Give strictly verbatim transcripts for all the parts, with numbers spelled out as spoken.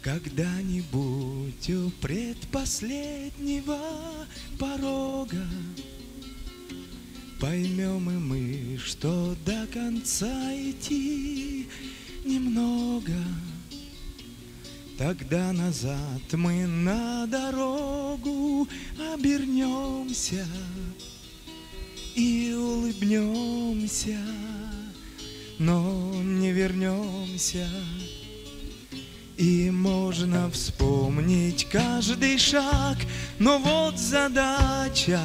Когда-нибудь у предпоследнего порога поймем и мы, что до конца идти немного. Тогда назад мы на дорогу обернемся и улыбнемся, но не вернемся. И можно вспомнить каждый шаг, но вот задача.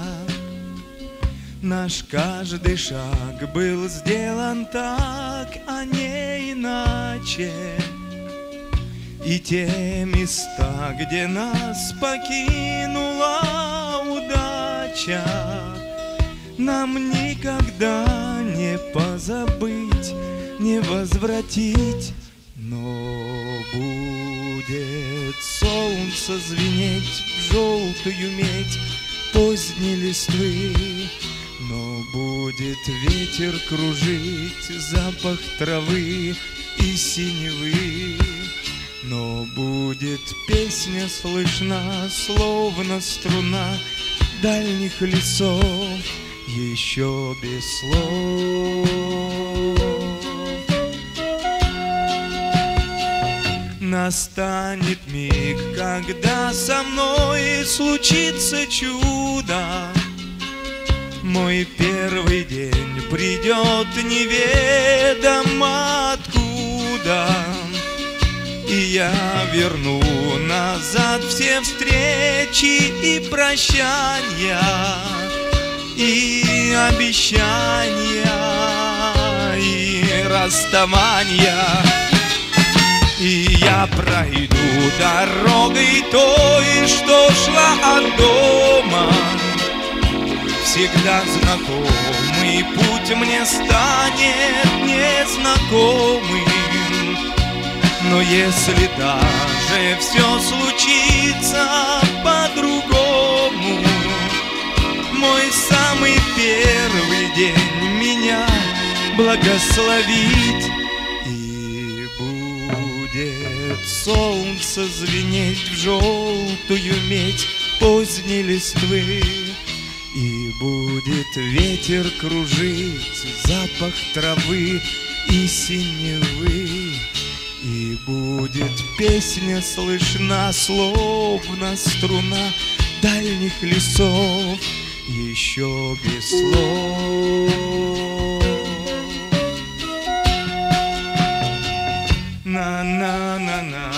Наш каждый шаг был сделан так, а не иначе. И те места, где нас покинула удача, нам никогда не позабыть, не возвратить. Но будет солнце звенеть в желтую медь поздней листвы, но будет ветер кружить запах травы и синевы, но будет песня слышна, словно струна дальних лесов, еще без слов. Настанет миг, когда со мной случится чудо. Мой первый день придет неведомо откуда, и я верну назад все встречи и прощания, и обещания, и расставания. И я пройду дорогой той, что шла от дома. Всегда знакомый путь мне станет незнакомым. Но если даже все случится по-другому, мой самый первый день меня благословит. Солнце звенеть в желтую медь поздней листвы, и будет ветер кружить запах травы и синевы, и будет песня слышна, словно струна дальних лесов, еще без слов. На-на-на-на.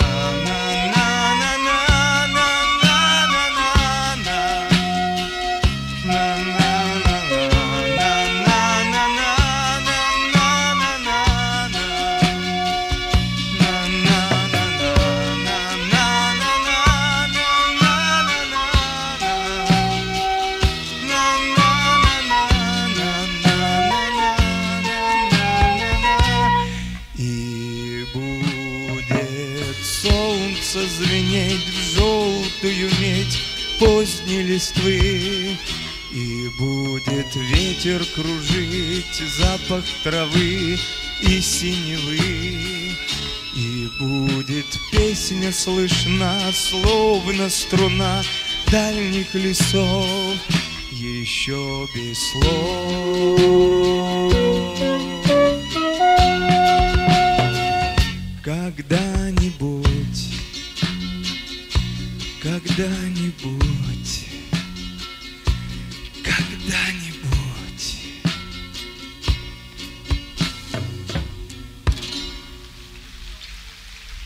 Звенеть в желтую медь поздней листвы, и будет ветер кружить запах травы и синевы, и будет песня слышна, словно струна дальних лесов, еще без слов. Когда-нибудь, когда-нибудь